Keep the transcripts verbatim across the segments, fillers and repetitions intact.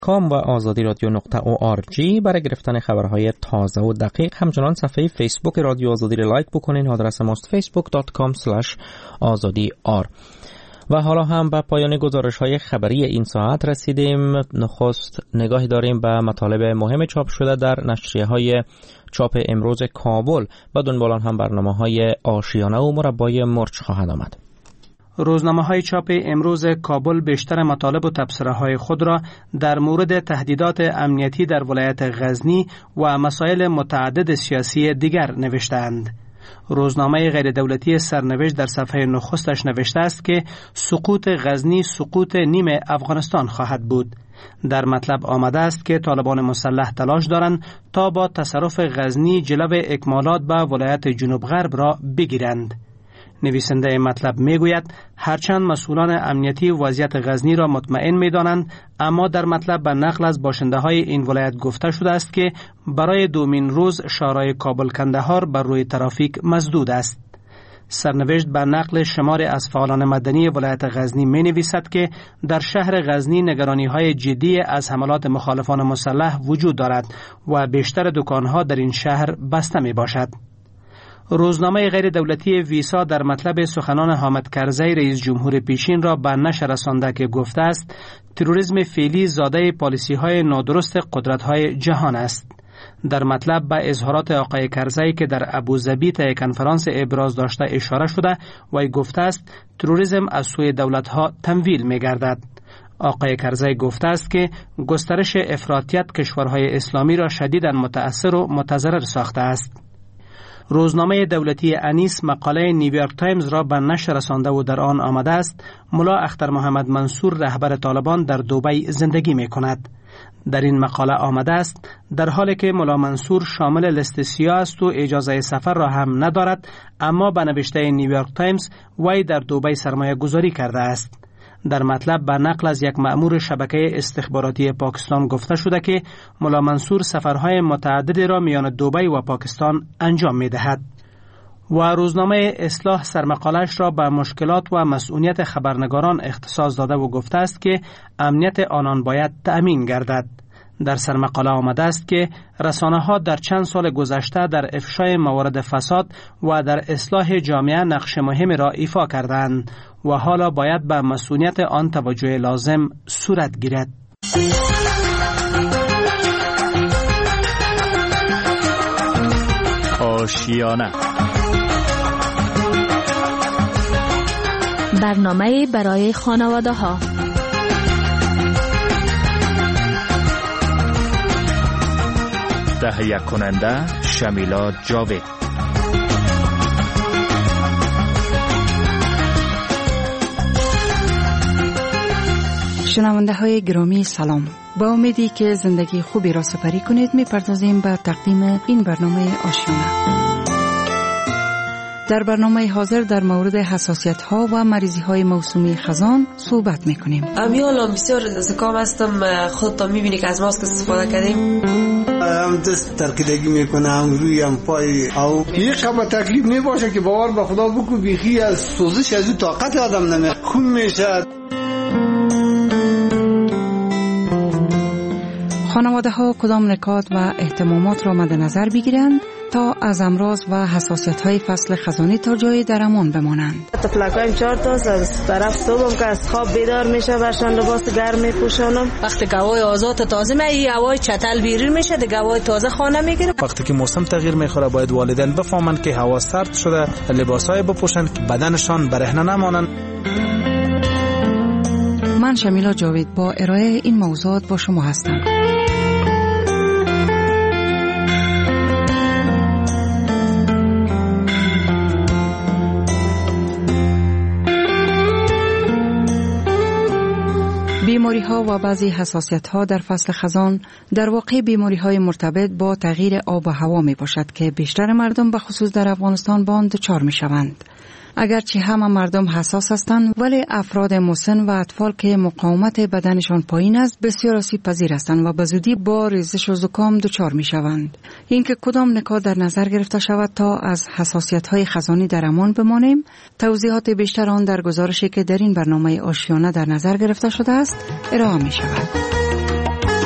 کام و آزادی رادیو نقطه او آر جی برای گرفتن خبرهای تازه و دقیق. همچنان صفحه فیسبوک رادیو آزادی را لایک بکنین. آدرس ماست فیسبوک دات کام اسلش آزادی آر. و حالا هم به پایان گزارش‌های خبری این ساعت رسیدیم. نخست نگاهی داریم به مطالب مهم چاپ شده در نشریه‌های چاپ امروز کابل و دنبالان هم برنامه‌های آشیانه و مربای مرچ خواهد آمد. روزنامه‌های چاپ امروز کابل بیشتر مطالب و تبصره‌های خود را در مورد تهدیدات امنیتی در ولایت غزنی و مسائل متعدد سیاسی دیگر نوشتند. روزنامه غیر دولتی سرنوشت در صفحه نخستش نوشته است که سقوط غزنی سقوط نیم افغانستان خواهد بود. در مطلب آمده است که طالبان مسلح تلاش دارند تا با تصرف غزنی جلو اکمالات به ولایت جنوب غرب را بگیرند. نویسنده مطلب میگوید هرچند مسئولان امنیتی وضعیت غزنی را مطمئن می‌دانند، اما در مطلب به نقل از باشنده های این ولایت گفته شده است که برای دومین روز شارع کابل کندهار بر روی ترافیک مسدود است. سرنوشت به نقل شمار از فعالان مدنی ولایت غزنی می نویسد که در شهر غزنی نگرانی های جدی از حملات مخالفان مسلح وجود دارد و بیشتر دکانها در این شهر بسته می باشد. روزنامه غیر دولتی ویسا در مطلب سخنان حامد کرزی رئیس جمهور پیشین را به نشر رسانده که گفته است تروریسم فعلی زاده پالیسی های نادرست قدرت های جهان است. در مطلب به اظهارات آقای کرزی که در ابوظبی طی کنفرانس ابراز داشته اشاره شده و گفته است تروریسم از سوی دولت ها تمویل می گردد. آقای کرزی گفته است که گسترش افراطیت کشورهای اسلامی را شدیداً متأثر و متضرر ساخته است. روزنامه دولتی انیس مقاله نیویورک تایمز را به نشر رسانده و در آن آمده است ملا اختر محمد منصور رهبر طالبان در دبی زندگی می کند. در این مقاله آمده است در حالی که ملا منصور شامل لیست سیاه است و اجازه سفر را هم ندارد، اما به نوشته نیویورک تایمز وی در دبی سرمایه گذاری کرده است. در مطلب به نقل از یک مأمور شبکه استخباراتی پاکستان گفته شده که ملا منصور سفرهای متعددی را میان دبی و پاکستان انجام می دهد. و روزنامه اصلاح سرمقالش را به مشکلات و مسئولیت خبرنگاران اختصاص داده و گفته است که امنیت آنان باید تأمین گردد. در سرمقاله آمده است که رسانه‌ها در چند سال گذشته در افشای موارد فساد و در اصلاح جامعه نقش مهمی را ایفا کردند و حالا باید به مسئولیت آن توجه لازم صورت گیرد. آشیانه برنامه برای خانواده ها. تهیه کننده شمیلا جاوید. شنونده های گرامی سلام. با امیدی که زندگی خوبی را سپری کنید می‌پردازیم به تقدیم این برنامه آشیانه. در برنامه حاضر در مورد حساسیت ها و مریضی های موسومی خزان صحبت میکنیم. امیالا بسیار زکام هستم، خودتا میبینی که از ماسک استفاده کردیم. هم دست ترکیدگی میکنم، روی هم پای او یک خبر تکلیف نباشه که باور به خدا بکو بیخی از سوزش از او طاقت آدم نمی خون میشه. خانواده ها کدام نکات و اهتمامات را مد نظر بگیرند تا از امراض و حساسیت های فصل خزانی تا جای درمان بمانند. تفلکایم چهار تا از طرف صبحم که از خواب بیدار میشه برشان لباس گرم میپوشانم. وقتی گوای آزاد تازه می ای هوای چتل بیرون میشه، د گوای تازه خانه میگیره. وقتی که موسم تغییر میخوره باید والدین بفهمند که هوا سرد شده، لباسای بپوشند که بدنشان برهنه نمانند. من شمیلا جاوید با ارائه این موضوعات با شما هستم. بیماری ها و بعضی حساسیت ها در فصل خزان در واقع بیماری های مرتبط با تغییر آب و هوا می باشد که بیشتر مردم به خصوص در افغانستان با آن دچار می شوند. اگرچه همه مردم حساس هستند، ولی افراد مسن و اطفال که مقاومت بدنشان پایین است بسیار آسیب پذیر هستند و به زودی با ریزش و زکام دچار می شوند. اینکه کدام نکات در نظر گرفته شود تا از حساسیت های خزانی در امان بمانیم، توضیحات بیشتر آن در گزارشی که در این برنامه آشیانه در نظر گرفته شده است ارائه می شود.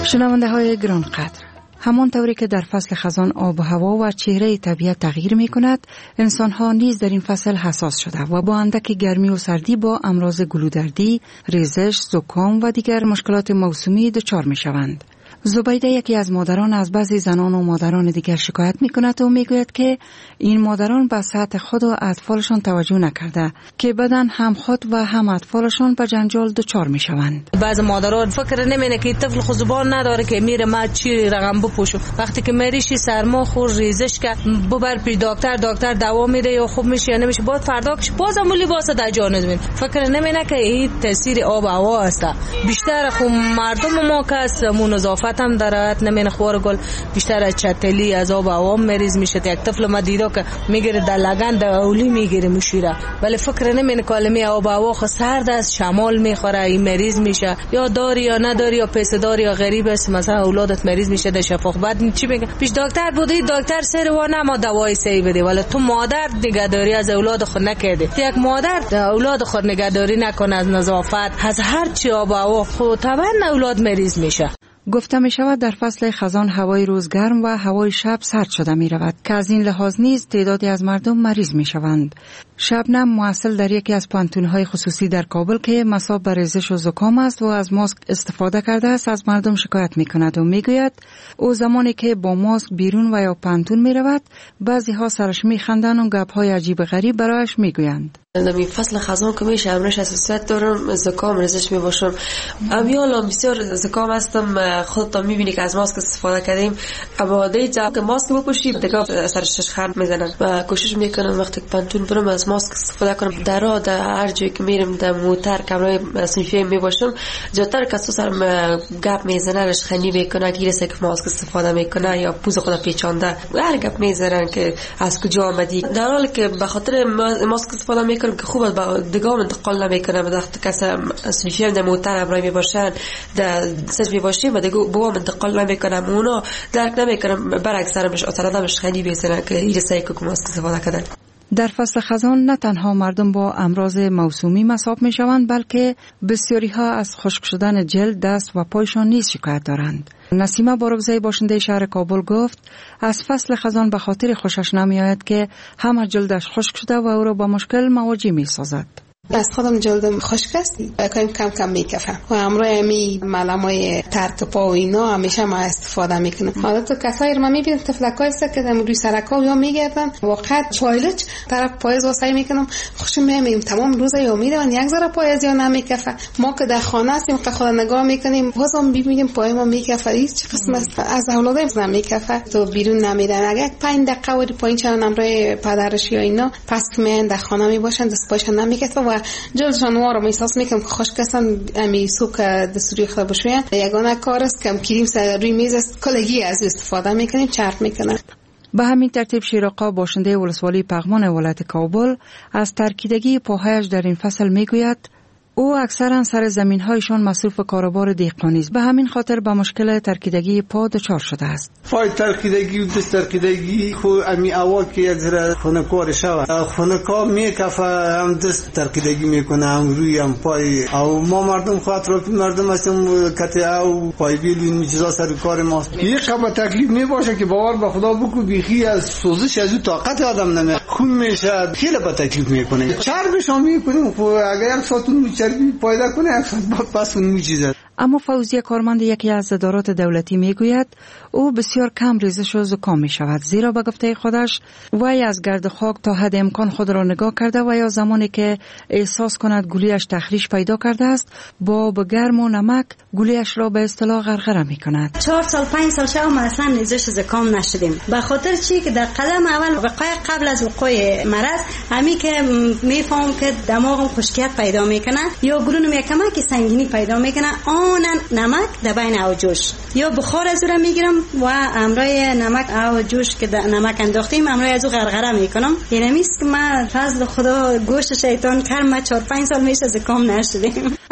شنونده های گران قدر، همان طوری که در فصل خزان آب و هوا و چهره طبیعت تغییر می کند، انسان ها نیز در این فصل حساس شده و با اندک گرمی و سردی با امراض گلودردی، ریزش، زکام و دیگر مشکلات موسمی دچار می شوند. زبیده یکی از مادران از بعضی زنان و مادران دیگر شکایت می کند و می گوید که این مادران به صحت خود و اطفالشان توجه نکرده که بدن هم خود و هم اطفالشان به جنجال دچار می شوند. بعض مادران فکر نمینه که طفل خود زبان نداره که میره ما چی رقم بپوشم، وقتی که میریشی سرما خور ریزش که ببر پیش دکتر، دکتر دوا میده یا خوب میشه یا نمیشه، بعد فردا کش بازم لباس در جا نزمین. فکر نمینه که این تاثیر آب و هوا است. بیشتر خو مردم ما که اسمون نظافت هم دارد نمینه خور گل، بیشتر چتلی از آب و هوا مریض میشه. یک طفل ما دیدم که میگیره در لگن در اولی میگیره مشیره، ولی فکر نمینه کلمه آب و هوا خو سرد است، شمال میخوره این مریض میشه، یا داری یا نداری یا پیسه داری یا غریب است، مثلا اولادت مریض میشه در شفاخ. بعد چی میگه پیش دکتر بودی، دکتر سر و نما دوای صحیح بده، ولی تو مادر نگهداری از اولاد خود نکردی. یک مادر اولاد خود نگهداری نکنه از نظافت، از هر چی آب و هوا خود طبعا اولاد مریض میشه. گفته می شود در فصل خزان هوای روز گرم و هوای شب سرد شده می رود که از این لحاظ نیز تعدادی از مردم مریض می شوند. شبنم مواصل در یکی از پانتون‌های خصوصی در کابل که مصاب به ریزش و زکام است و از ماسک استفاده کرده است از مردم شکایت می کند و می گوید او زمانی که با ماسک بیرون و یا پانتون می رود بعضی ها سرش می خندند و گپ های عجیب غریب برایش می گویند. در این فصل خزان که میشه امروز حساسیت دارم، زکام ریزش می باشم. امیالا بسیار زکام هستم، خودت میبینی که از ماسک استفاده کردیم، اما دیگه که ماسک بپوشیم دیگه سرش خرد میزنن و کوشش میکنم وقتی که پانتون برم از ماسک استفاده کنم. درا در هر جایی که میرم در موتر کمرای صنفی می باشم، جاتر کسو سرم گپ میزنن، رشخنی میکنن که رسه که ماسک استفاده میکنه یا پوز خود پیچانده، هر گپ میزنن که از کجا آمدی، در حالی که به خاطر ماسک استفاده میکنم که خوب با دیگه انتقال نمیکنه. وقتی کسی صنفی در موتر همراه می باشن در سج می باشیم و دیگه با انتقال نمیکنم، اونا درک نمیکنم، برعکس سرمش اثراتش خیلی بیشتره که این رسایی که ماسک استفاده کردن. در فصل خزان نه تنها مردم با امراض موسومی مصاب می شوند، بلکه بسیاری ها از خشک شدن جلد، دست و پایشان نیز شکایت دارند. نسیمه بارگزای باشنده شهر کابل گفت از فصل خزان به خاطر خوشش نمی آید که همه جلدش خشک شده و او را با مشکل مواجه می سازد. از خودم جلدم خشک است، کم کم کم میکفم و امروز می ملامای ترک پا و اینا همیشه ما استفاده میکنم. حالا تو کسایی رو من میبینم تفلکای است که در روی سرکا یا میگردن واقعا پایلچ طرف پایز واسه میکنم، خوشم میام تمام روز یا میرم یک ذره پایز یا نمیکفه. ما که در خانه هستیم که خود نگاه میکنیم بازم میبینیم پای ما میکفه، هیچ قسم است از اولادم نمیکفه، تو بیرون نمیرن. اگه پنج دقیقه و پایین چرا امروز پدرش یا اینا پس که میان در خانه میباشن دست پایشون نمیکفه و جلدشان وارم احساس میکنم که خشک هستن. امی سوک دستوری خدا بشوین یگانه کار است که کریم سر روی میز است، کلگی از استفاده میکنیم، چرت میکنن. به همین ترتیب شیراقا باشنده ولسوالی پغمان ولایت کابل از ترکیدگی پاهایش در این فصل میگوید او اکثرا سر زمین‌هایشان مصروف کاروبار دهقانی است، به همین خاطر با مشکل ترکیدگی پا دچار شده است. پای ترکیدگی و دست ترکیدگی خو امی اول که یک ذره خونکار شود، خونکار میکفه، هم دست ترکیدگی میکنه، هم روی هم پای. او ما مردم خاطر مردم هستیم کته او پای بیل این چیزا سر کار ماست. یک خبر تکلیف میباشه که باور به خدا بکو بیخی از سوزش از طاقت آدم نمیاد، خون میشه، خیلی با تکلیف میکنه. چربش هم میکنیم، خو اگر یک ساعتون چربی پیدا کنه پس اون میچیزه. اما فوزیه کارمند یکی از ادارات دولتی میگوید او بسیار کم ریزش و زکام می شود، زیرا به گفته خودش وی از گرد خاک تا حد امکان خود را نگاه کرده و یا زمانی که احساس کند گولیش تخریش پیدا کرده است با به گرم و نمک گولیش را به اصطلاح غرغره می کند. چهار سال پنج سال شما ما اصلا ریزش زکام نشدیم، به خاطر چی که در قدم اول وقایع قبل از وقوع مرض همی که میفهم که دماغم خشکیت پیدا میکنه یا گلونم یک کمک سنگینی پیدا میکنه، آن نمک در بین او جوش یا بخار از او میگیرم و امرای نمک او جوش که نمک انداختیم امرای از او غرغره میکنم. یعنی میست که من فضل خدا گوشت شیطان کرم چهار پنج سال میشه زکام نشدیم.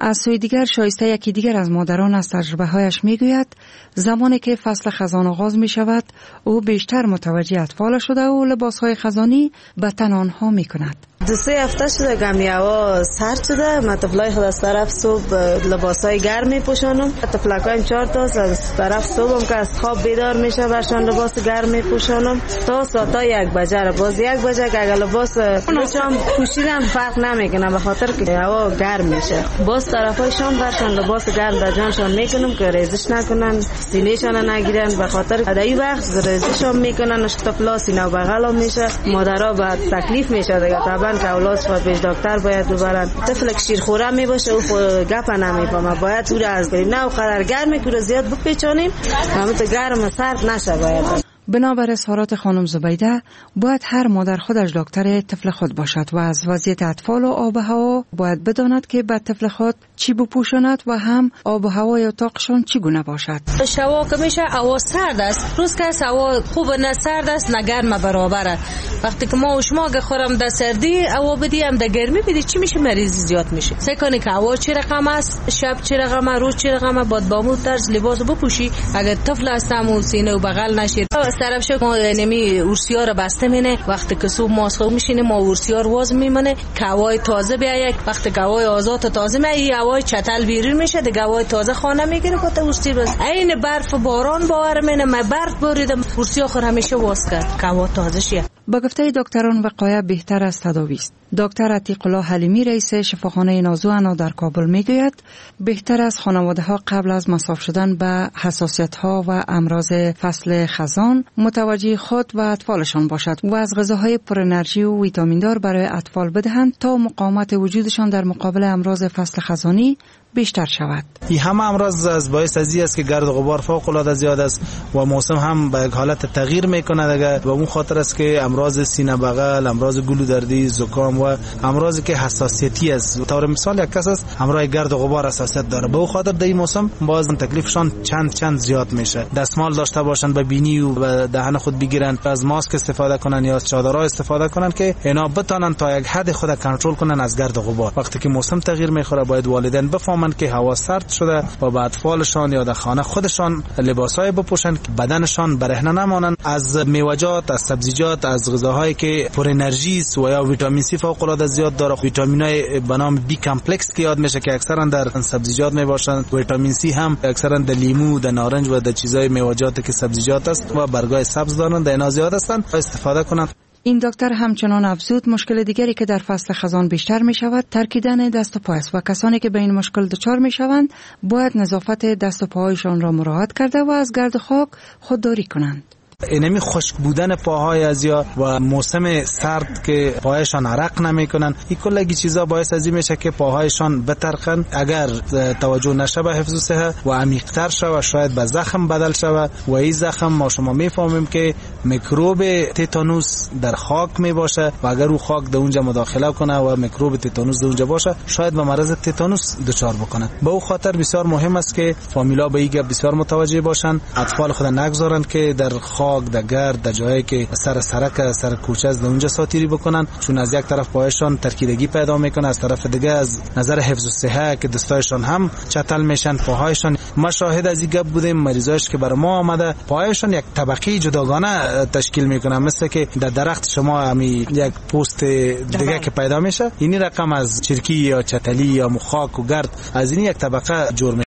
از سوی دیگر شایسته یکی دیگر از مادران از تجربه هایش می گوید زمانی که فصل خزان آغاز می شود او بیشتر متوجه اطفال شده و لباس های خزانی به تن آنها می کند. دو سه هفته شده گمی هوا سرد شده. من طفلای خود از طرف صبح لباسای گرم میپوشانم. طفلکایم چهار تا از طرف صبحم که از خواب بیدار میشه برشان لباس گرم میپوشانم تا ساعت یک بجه. باز یک بجه که اگر لباس بچم پوشیدم فرق نمیکنه به خاطر که هوا گرم میشه. باز طرفایشان برشان لباس گرم در جانشان میکنم که ریزش نکنن، سینه‌شان نگیرن به خاطر در این وقت ریزششان میکنن. طفلا سینه و بغل میشه، مادرها بعد تکلیف میشه دیگه. طبعا که اولادش باید پیش دکتر باید ببرن. طفل که شیرخوره می باشه او گپ نمیفهمه، باید او را از بریم نه قدر گرمی که زیاد بپیچانیم همون گرم سرد نشه. باید بنابر اظهارات خانم زبیده باید هر مادر خودش دکتر طفل خود باشد و از وضعیت اطفال و آب و هوا باید بداند که به طفل خود چی بپوشاند و هم آب و هوای اتاقشان چگونه باشد. شوا که میشه هوا سرد است، روز که هوا خوب نه سرد است نه گرم برابره. وقتی که ما و شما که خورم در سردی هوا بدیم در گرمی بدی چی میشه؟ مریضی زیاد میشه. سعی کنی که هوا چه رقم است، شب چه رقم، روز چه رقم، باید با مو طرز لباس بپوشی. اگر طفل هستم و سینه و بغل نشید طرف شو ما نمی ورسیا رو بسته مینه. وقتی که صبح ما صبح میشینیم ما ورسیا رو واز میمونه که هوای تازه بیاید. وقتی که هوای آزاد تازه میای هوای چتل بیرون میشه دیگه، هوای تازه خانه میگیره با تو ورسی بس عین برف باران باور منه. من برف باریدم ورسیا خور همیشه واز کرد که هوا تازه شه. با گفته دکتران وقایه بهتر از تداوی است. دکتر عتیق الله حلیمی رئیس شفاخانه نازو انا در کابل میگوید بهتر از خانواده ها قبل از مصاف شدن به حساسیت ها و امراض فصل خزان متوجه خود و اطفالشان باشد و از غذاهای پر انرژی و ویتامین دار برای اطفال بدهند تا مقاومت وجودشان در مقابل امراض فصل خزانی بیشتر شود. این همه امراض از باعث ازی است که گرد و غبار فوق العاده زیاد است و موسم هم به یک حالت تغییر میکنه دیگه. و اون خاطر است که امراض سینه بغل، امراض گلودردی، زکام و امراضی که حساسیتی است. طور مثال یک کس است امراض گرد و غبار حساسیت داره، به خاطر در این موسم باز تکلیفشان چند چند زیاد میشه. دستمال داشته باشن به بینی و به دهن خود بگیرن، از ماسک استفاده کنن یا از چادرها استفاده کنن که اینا بتونن تا یک حد خود کنترل کنن از گرد و غبار. وقتی که موسم تغییر میخوره باید والدین بفهمن که هوا سرد شده و به اطفالشان یا در خانه خودشان لباسای بپوشن که بدنشان برهنه نمانند. از میوه‌جات، از سبزیجات، از غذاهایی که پر انرژی است و یا ویتامین سی فوق العاده زیاد داره، ویتامینای به نام بی کمپلکس که یاد میشه که اکثرا در سبزیجات میباشند. ویتامین سی هم اکثرا در لیمو، در نارنج و در چیزای میوه‌جات که سبزیجات است و برگای سبز دارند، اینا زیاد هستند، استفاده کنند. این دکتر همچنان افزود مشکل دیگری که در فصل خزان بیشتر می شود ترکیدن دست و پا است و کسانی که به این مشکل دچار می شوند باید نظافت دست و پاهایشان را مراعات کرده و از گرد خاک خودداری کنند. اینمی خشک بودن پاهای از یا و موسم سرد که پاهایشان عرق نمیکنن، این کلگی چیزا باعث از این میشه که پاهایشان بترخن. اگر توجه نشه به حفظ صحت و عمیق‌تر شوه شاید به زخم بدل شوه و این زخم ما شما میفهمیم که میکروب تتانوس در خاک میباشه و اگر او خاک در اونجا مداخله کنه و میکروب تتانوس در اونجا باشه شاید به مرض تتانوس دچار بکنه. به او خاطر بسیار مهم است که فامیلا به این گپ بسیار متوجه باشن، اطفال خود نگذارن که در خاک، در گرد، در جایی که سر سرک، سر کوچه از اونجا ساتیری بکنن، چون از یک طرف پایشان ترکیدگی پیدا میکنه، از طرف دیگه از نظر حفظ صحت که دستایشان هم چتل میشن، پاهایشان. ما شاهد از این گپ بودیم مریضاش که برای ما آمده پاهایشان یک طبقه جداگانه تشکیل میکنه، مثل که در درخت شما همی یک پوست دیگه که پیدا میشه، این رقم از چرکی یا چتلی یا مخاک و گرد از این یک طبقه جور